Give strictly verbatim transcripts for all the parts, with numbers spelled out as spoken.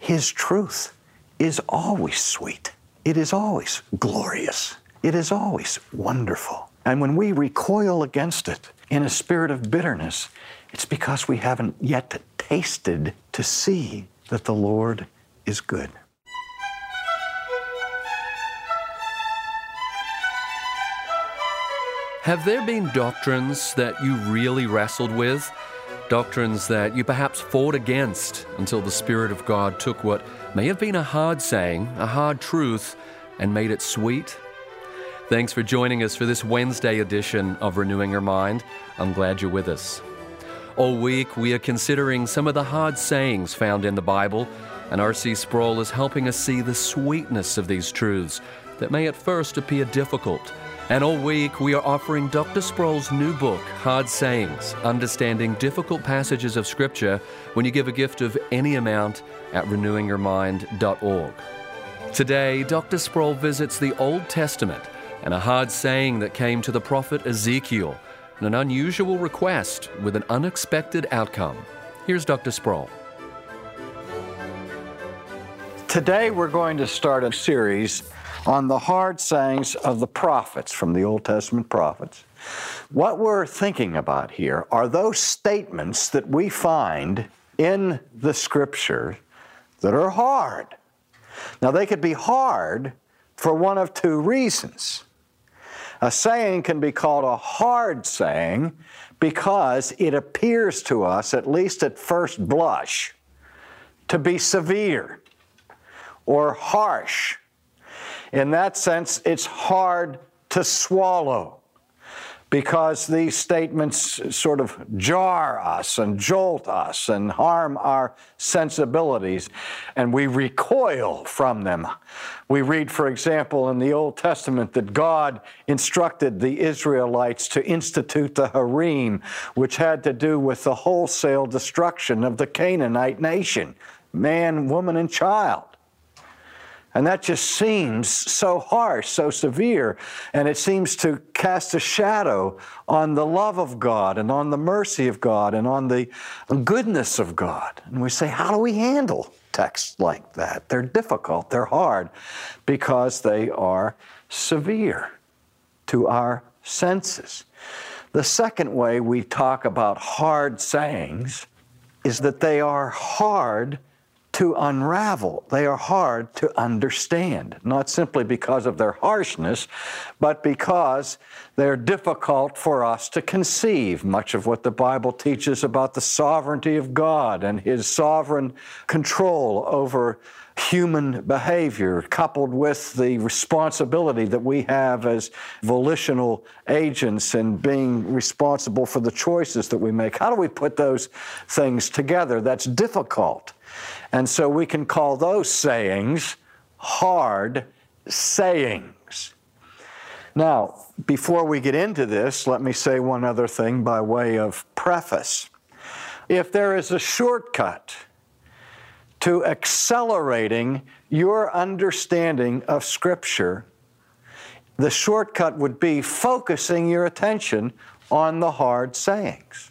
His truth is always sweet. It is always glorious. It is always wonderful. And when we recoil against it in a spirit of bitterness, it's because we haven't yet tasted to see that the Lord is good. Have there been doctrines that you really wrestled with? Doctrines that you perhaps fought against until the Spirit of God took what may have been a hard saying, a hard truth, and made it sweet? Thanks for joining us for this Wednesday edition of Renewing Your Mind. I'm glad you're with us. All week, we are considering some of the hard sayings found in the Bible, and R C Sproul is helping us see the sweetness of these truths that may at first appear difficult. And all week, we are offering Doctor Sproul's new book, Hard Sayings, Understanding Difficult Passages of Scripture, when you give a gift of any amount at renewing your mind dot org. Today, Doctor Sproul visits the Old Testament and a hard saying that came to the prophet Ezekiel, and an unusual request with an unexpected outcome. Here's Doctor Sproul. Today, we're going to start a series on the hard sayings of the prophets, from the Old Testament prophets. What we're thinking about here are those statements that we find in the Scripture that are hard. Now, they could be hard for one of two reasons. A saying can be called a hard saying because it appears to us, at least at first blush, to be severe or harsh. In that sense, it's hard to swallow because these statements sort of jar us and jolt us and harm our sensibilities, and we recoil from them. We read, for example, in the Old Testament that God instructed the Israelites to institute the harem, which had to do with the wholesale destruction of the Canaanite nation, man, woman, and child. And that just seems so harsh, so severe, and it seems to cast a shadow on the love of God and on the mercy of God and on the goodness of God. And we say, how do we handle texts like that? They're difficult, they're hard, because they are severe to our senses. The second way we talk about hard sayings is that they are hard to unravel. They are hard to understand, not simply because of their harshness, but because they're difficult for us to conceive. Much of what the Bible teaches about the sovereignty of God and His sovereign control over human behavior, coupled with the responsibility that we have as volitional agents and being responsible for the choices that we make. How do we put those things together? That's difficult. And so we can call those sayings hard sayings. Now, before we get into this, let me say one other thing by way of preface. If there is a shortcut to accelerating your understanding of Scripture, the shortcut would be focusing your attention on the hard sayings.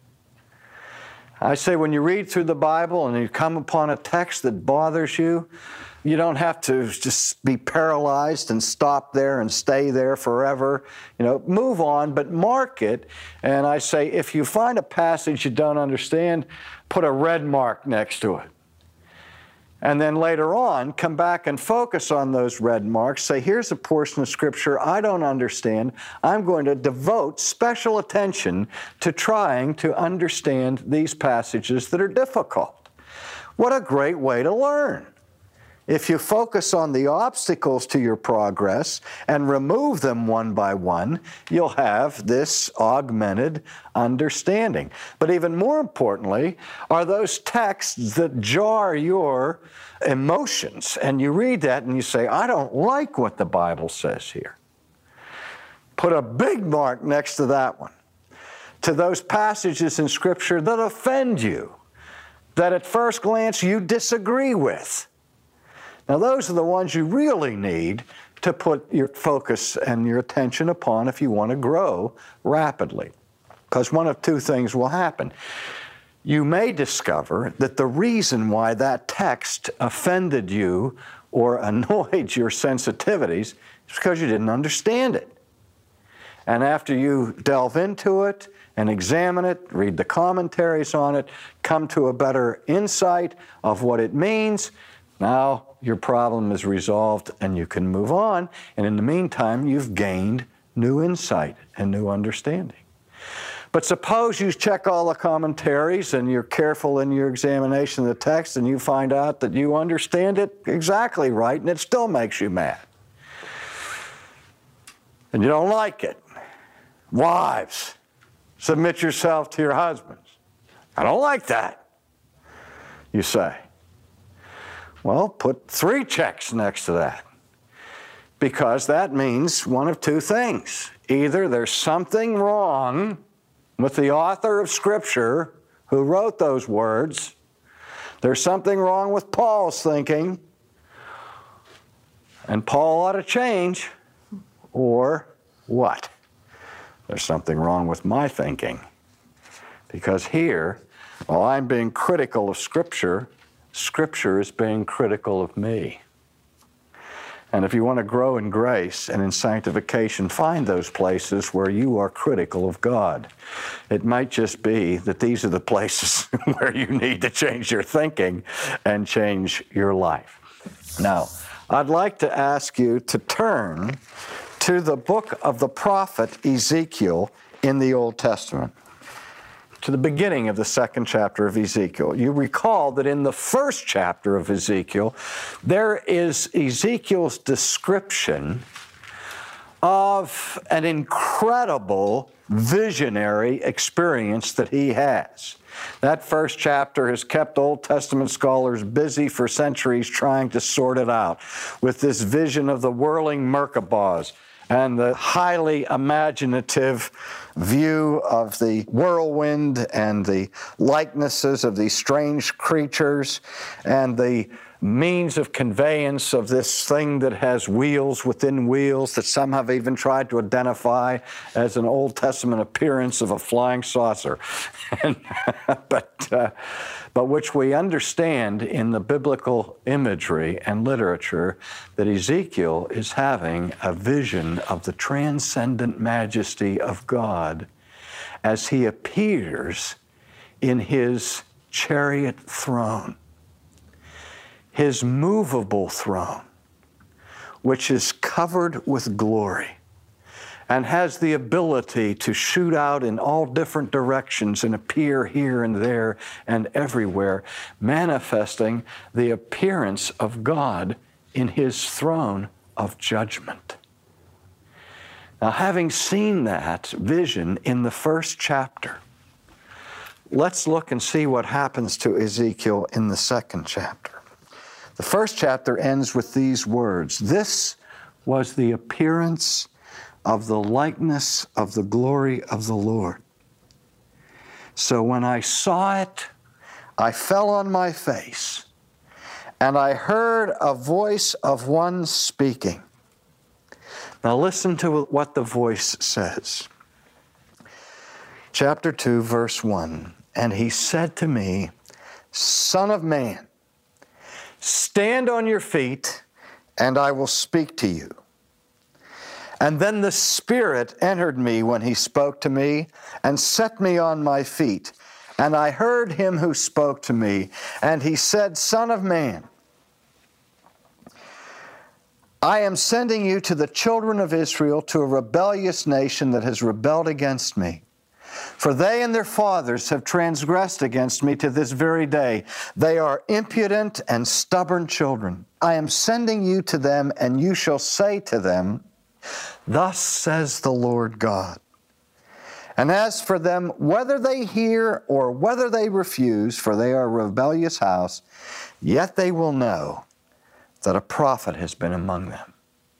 I say when you read through the Bible and you come upon a text that bothers you, you don't have to just be paralyzed and stop there and stay there forever. You know, move on, but mark it. And I say if you find a passage you don't understand, put a red mark next to it. And then later on, come back and focus on those red marks. Say, here's a portion of Scripture I don't understand. I'm going to devote special attention to trying to understand these passages that are difficult. What a great way to learn. If you focus on the obstacles to your progress and remove them one by one, you'll have this augmented understanding. But even more importantly are those texts that jar your emotions. And you read that and you say, I don't like what the Bible says here. Put a big mark next to that one. To those passages in Scripture that offend you, that at first glance you disagree with. Now, those are the ones you really need to put your focus and your attention upon if you want to grow rapidly. Because one of two things will happen. you may discover that the reason why that text offended you or annoyed your sensitivities is because you didn't understand it. And after you delve into it and examine it, read the commentaries on it, come to a better insight of what it means, now your problem is resolved and you can move on. And in the meantime, you've gained new insight and new understanding. But suppose you check all the commentaries and you're careful in your examination of the text and you find out that you understand it exactly right and it still makes you mad. And you don't like it. Wives, submit yourself to your husbands. I don't like that, you say. Well, put three checks next to that, because that means one of two things. Either there's something wrong with the author of Scripture who wrote those words, there's something wrong with Paul's thinking, and Paul ought to change, or what? There's something wrong with my thinking. Because here, while I'm being critical of Scripture, Scripture is being critical of me. And if you want to grow in grace and in sanctification, find those places where you are critical of God. It might just be that these are the places where you need to change your thinking and change your life. Now, I'd like to ask you to turn to the book of the prophet Ezekiel in the Old Testament, to the beginning of the second chapter of Ezekiel. You recall that in the first chapter of Ezekiel, there is Ezekiel's description of an incredible visionary experience that he has. That first chapter has kept Old Testament scholars busy for centuries trying to sort it out with this vision of the whirling Merkabahs and the highly imaginative view of the whirlwind and the likenesses of these strange creatures and the means of conveyance of this thing that has wheels within wheels that some have even tried to identify as an Old Testament appearance of a flying saucer. and, but, uh, but which we understand in the biblical imagery and literature that Ezekiel is having a vision of the transcendent majesty of God as he appears in his chariot throne, his movable throne, which is covered with glory and has the ability to shoot out in all different directions and appear here and there and everywhere, manifesting the appearance of God in his throne of judgment. Now, having seen that vision in the first chapter, let's look and see what happens to Ezekiel in the second chapter. The first chapter ends with these words: "This was the appearance of the likeness of the glory of the Lord. So when I saw it, I fell on my face, and I heard a voice of one speaking." Now listen to what the voice says. Chapter two, verse one, "And he said to me, Son of man, stand on your feet, and I will speak to you. And then the Spirit entered me when he spoke to me and set me on my feet. And I heard him who spoke to me, and he said, Son of man, I am sending you to the children of Israel, to a rebellious nation that has rebelled against me. For they and their fathers have transgressed against me to this very day. They are impudent and stubborn children. I am sending you to them, and you shall say to them, Thus says the Lord God. And as for them, whether they hear or whether they refuse, for they are a rebellious house, yet they will know that a prophet has been among them."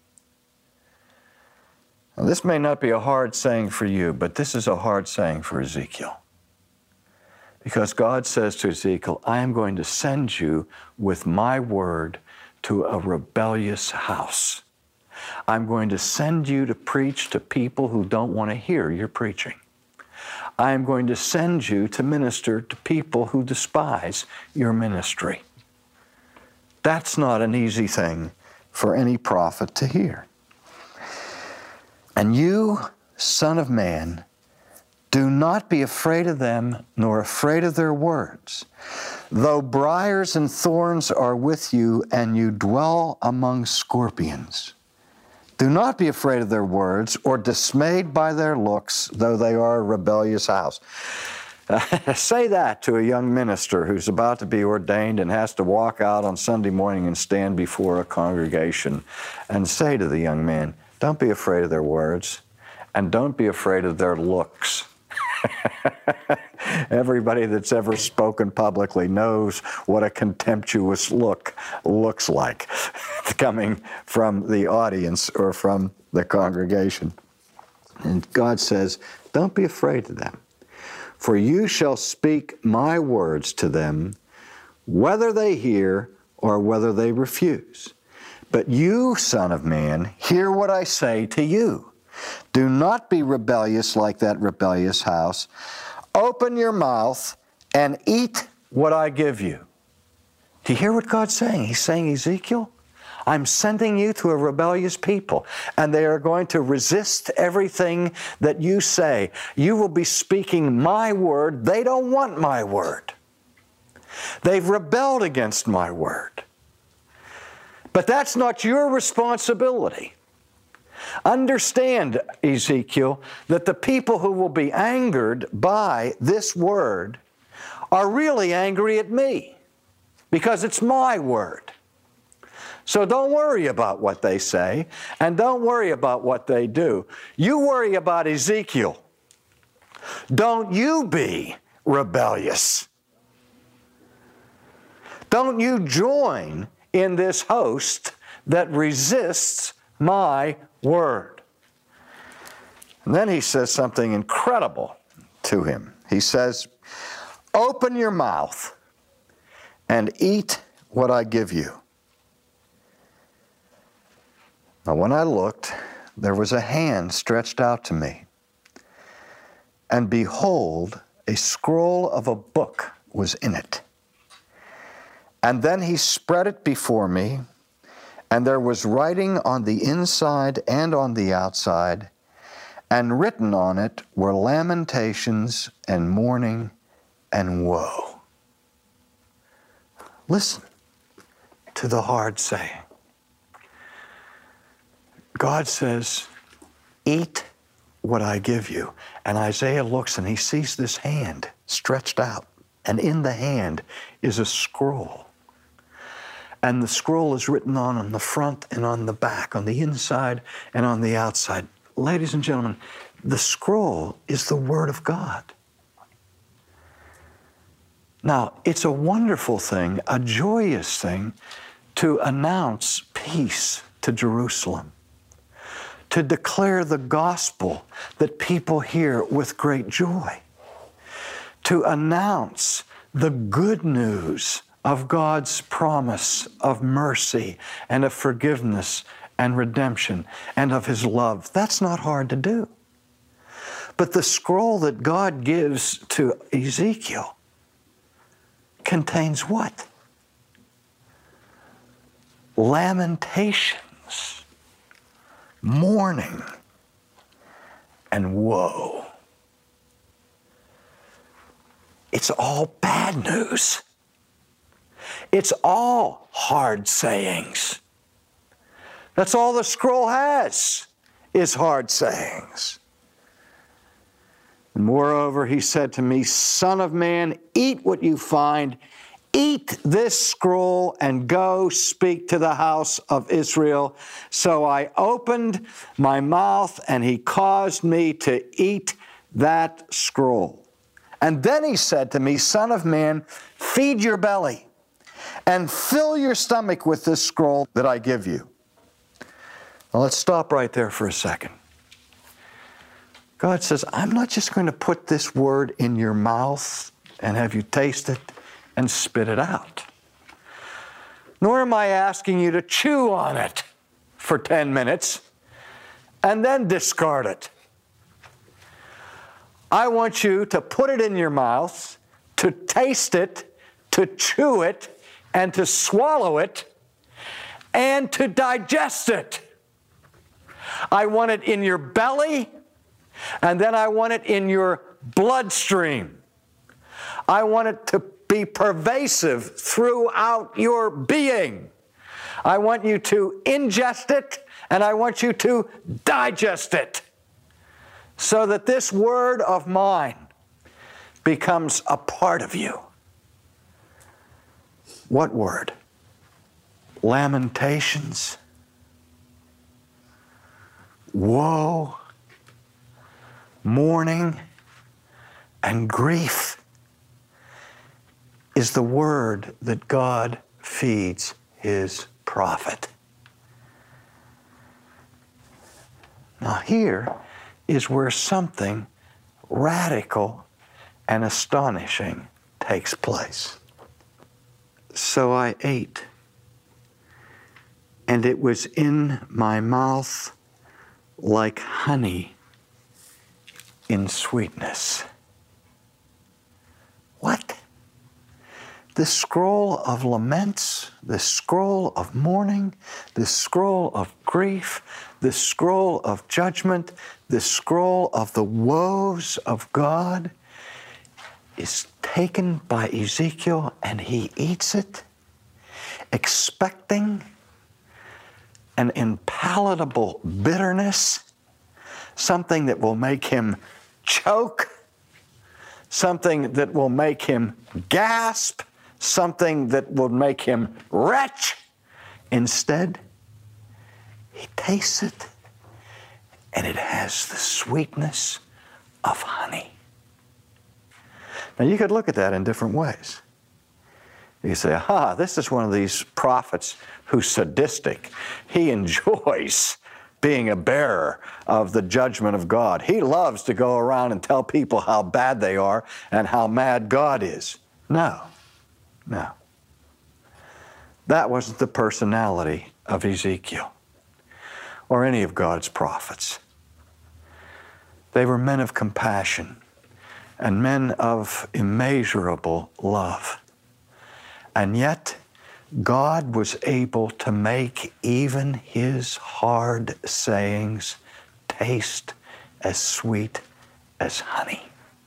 Now, this may not be a hard saying for you, but this is a hard saying for Ezekiel. Because God says to Ezekiel, I am going to send you with my word to a rebellious house. I'm going to send you to preach to people who don't want to hear your preaching. I am going to send you to minister to people who despise your ministry. That's not an easy thing for any prophet to hear. And you, Son of Man, do not be afraid of them, nor afraid of their words. Though briars and thorns are with you, and you dwell among scorpions. Do not be afraid of their words, or dismayed by their looks, though they are a rebellious house. Uh, say that to a young minister who's about to be ordained and has to walk out on Sunday morning and stand before a congregation, and say to the young man, don't be afraid of their words, and don't be afraid of their looks. Everybody that's ever spoken publicly knows what a contemptuous look looks like coming from the audience or from the congregation. And God says, don't be afraid of them, for you shall speak my words to them, whether they hear or whether they refuse. But you, Son of Man, hear what I say to you. Do not be rebellious like that rebellious house. Open your mouth and eat what I give you. Do you hear what God's saying? He's saying, Ezekiel, I'm sending you to a rebellious people, and they are going to resist everything that you say. You will be speaking my word. They don't want my word. They've rebelled against my word. But that's not your responsibility. Understand, Ezekiel, that the people who will be angered by this word are really angry at me because it's my word. So don't worry about what they say, and don't worry about what they do. You worry about Ezekiel. Don't you be rebellious. Don't you join in this host that resists my word. And then he says something incredible to him. He says, open your mouth and eat what I give you. Now when I looked, there was a hand stretched out to me. And behold, a scroll of a book was in it. And then he spread it before me, and there was writing on the inside and on the outside, and written on it were lamentations and mourning and woe. Listen to the hard saying. God says, eat what I give you. And Isaiah looks and he sees this hand stretched out, and in the hand is a scroll. And the scroll is written on on the front and on the back, on the inside and on the outside. Ladies and gentlemen, the scroll is the Word of God. Now, it's a wonderful thing, a joyous thing, to announce peace to Jerusalem, to declare the gospel that people hear with great joy, to announce the good news of God's promise of mercy and of forgiveness and redemption and of His love. That's not hard to do. But the scroll that God gives to Ezekiel contains what? Lamentations, mourning, and woe. It's all bad news. It's all hard sayings. That's all the scroll has, is hard sayings. And moreover, he said to me, Son of man, eat what you find. Eat this scroll and go speak to the house of Israel. So I opened my mouth, and he caused me to eat that scroll. And then he said to me, Son of man, feed your belly and fill your stomach with this scroll that I give you. Now let's stop right there for a second. God says, I'm not just going to put this word in your mouth and have you taste it and spit it out. Nor am I asking you to chew on it for ten minutes and then discard it. I want you to put it in your mouth, to taste it, to chew it, and to swallow it, and to digest it. I want it in your belly, and then I want it in your bloodstream. I want it to be pervasive throughout your being. I want you to ingest it, and I want you to digest it, so that this word of mine becomes a part of you. What word? Lamentations, woe, mourning, and grief is the word that God feeds His prophet. Now here is where something radical and astonishing takes place. So I ate, and it was in my mouth like honey in sweetness. What? This scroll of laments, this scroll of mourning, this scroll of grief, this scroll of judgment, this scroll of the woes of God is taken by Ezekiel, and he eats it, expecting an impalatable bitterness, something that will make him choke, something that will make him gasp, something that will make him retch. Instead, he tastes it, and it has the sweetness of honey. Now, you could look at that in different ways. You say, aha, this is one of these prophets who's sadistic. He enjoys being a bearer of the judgment of God. He loves to go around and tell people how bad they are and how mad God is. No, no. That wasn't the personality of Ezekiel or any of God's prophets. They were men of compassion and men of immeasurable love. And yet, God was able to make even his hard sayings taste as sweet as honey.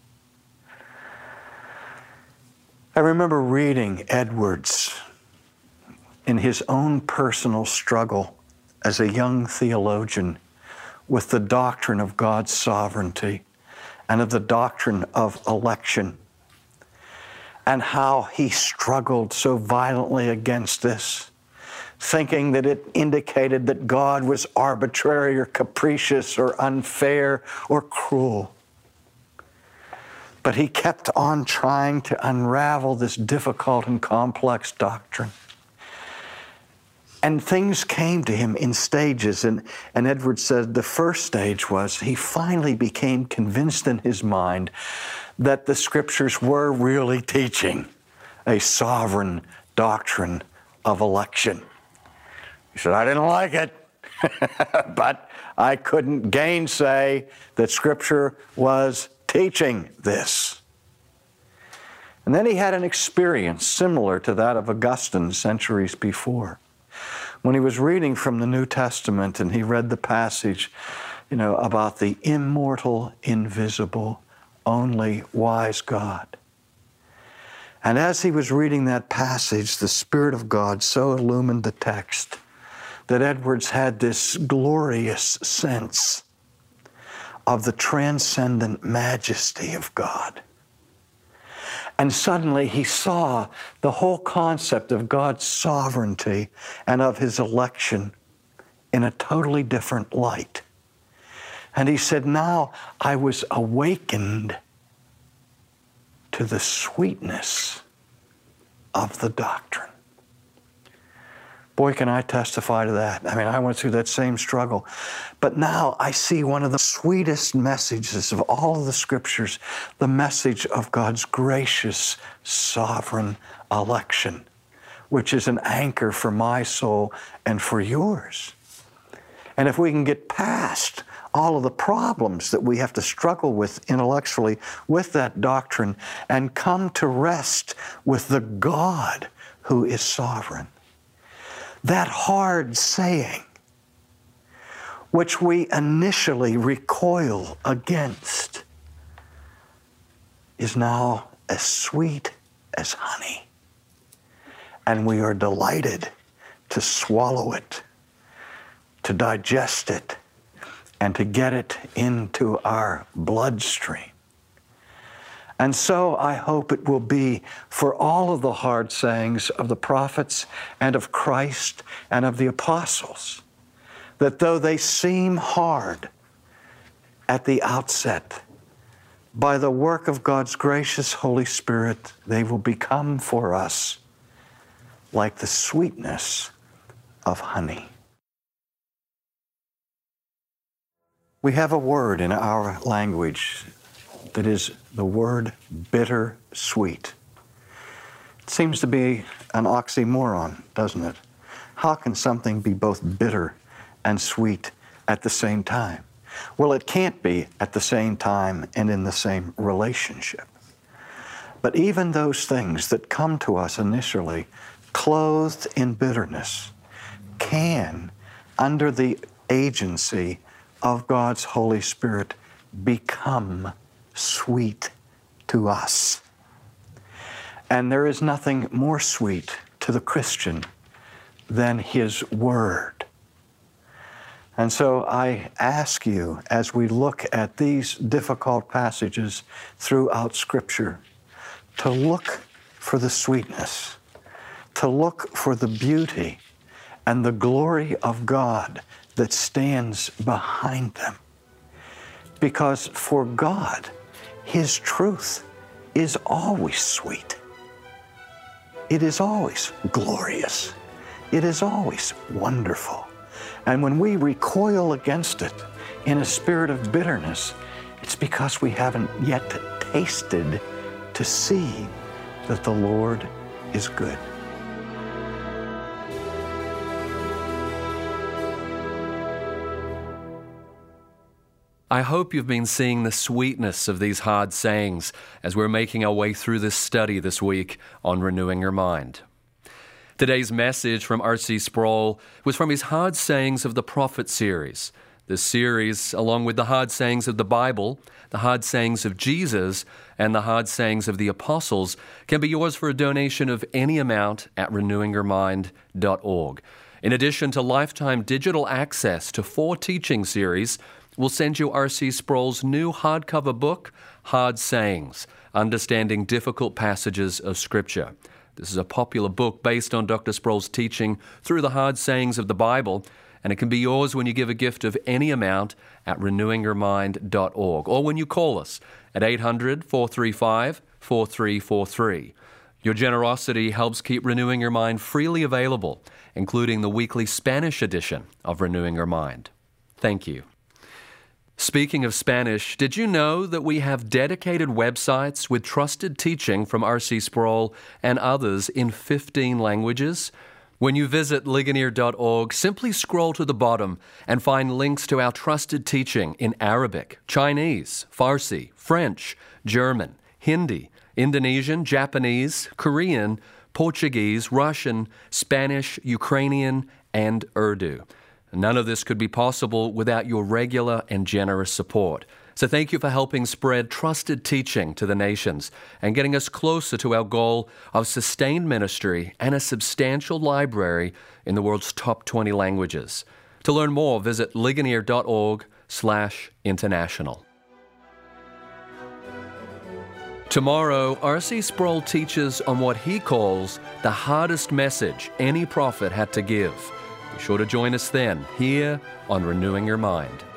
I remember reading Edwards in his own personal struggle as a young theologian with the doctrine of God's sovereignty and of the doctrine of election, and how he struggled so violently against this, thinking that it indicated that God was arbitrary or capricious or unfair or cruel. But he kept on trying to unravel this difficult and complex doctrine. And things came to him in stages, and, and Edwards said the first stage was he finally became convinced in his mind that the Scriptures were really teaching a sovereign doctrine of election. He said, I didn't like it, but I couldn't gainsay that Scripture was teaching this. And then he had an experience similar to that of Augustine centuries before, when he was reading from the New Testament and he read the passage, you know, about the immortal, invisible, only wise God. And as he was reading that passage, the Spirit of God so illumined the text that Edwards had this glorious sense of the transcendent majesty of God. And suddenly he saw the whole concept of God's sovereignty and of his election in a totally different light. And he said, now I was awakened to the sweetness of the doctrine. Boy, can I testify to that. I mean, I went through that same struggle. But now I see one of the sweetest messages of all of the Scriptures, the message of God's gracious, sovereign election, which is an anchor for my soul and for yours. And if we can get past all of the problems that we have to struggle with intellectually with that doctrine and come to rest with the God who is sovereign, that hard saying, which we initially recoil against, is now as sweet as honey. And we are delighted to swallow it, to digest it, and to get it into our bloodstream. And so I hope it will be for all of the hard sayings of the prophets and of Christ and of the apostles, that though they seem hard at the outset, by the work of God's gracious Holy Spirit, they will become for us like the sweetness of honey. We have a word in our language that is the word bittersweet. It seems to be an oxymoron, doesn't it? How can something be both bitter and sweet at the same time? Well, it can't be at the same time and in the same relationship. But even those things that come to us initially clothed in bitterness can, under the agency of God's Holy Spirit, become sweet to us. And there is nothing more sweet to the Christian than His Word. And so I ask you, as we look at these difficult passages throughout Scripture, to look for the sweetness, to look for the beauty and the glory of God that stands behind them. Because for God, His truth is always sweet. It is always glorious. It is always wonderful. And when we recoil against it in a spirit of bitterness, it's because we haven't yet tasted to see that the Lord is good. I hope you've been seeing the sweetness of these hard sayings as we're making our way through this study this week on Renewing Your Mind. Today's message from R C Sproul was from his Hard Sayings of the Prophet series. This series, along with the hard sayings of the Bible, the hard sayings of Jesus, and the hard sayings of the apostles, can be yours for a donation of any amount at renewing your mind dot org. In addition to lifetime digital access to four teaching series, we'll send you R C Sproul's new hardcover book, Hard Sayings, Understanding Difficult Passages of Scripture. This is a popular book based on Doctor Sproul's teaching through the hard sayings of the Bible, and it can be yours when you give a gift of any amount at renewing your mind dot org, or when you call us at eight hundred, four three five, four three four three. Your generosity helps keep Renewing Your Mind freely available, including the weekly Spanish edition of Renewing Your Mind. Thank you. Speaking of Spanish, did you know that we have dedicated websites with trusted teaching from R C Sproul and others in fifteen languages? When you visit Ligonier dot org, simply scroll to the bottom and find links to our trusted teaching in Arabic, Chinese, Farsi, French, German, Hindi, Indonesian, Japanese, Korean, Portuguese, Russian, Spanish, Ukrainian, and Urdu. None of this could be possible without your regular and generous support. So thank you for helping spread trusted teaching to the nations and getting us closer to our goal of sustained ministry and a substantial library in the world's top twenty languages. To learn more, visit ligonier dot org slash international. Tomorrow, R C Sproul teaches on what he calls the hardest message any prophet had to give. Be sure to join us then, here on Renewing Your Mind.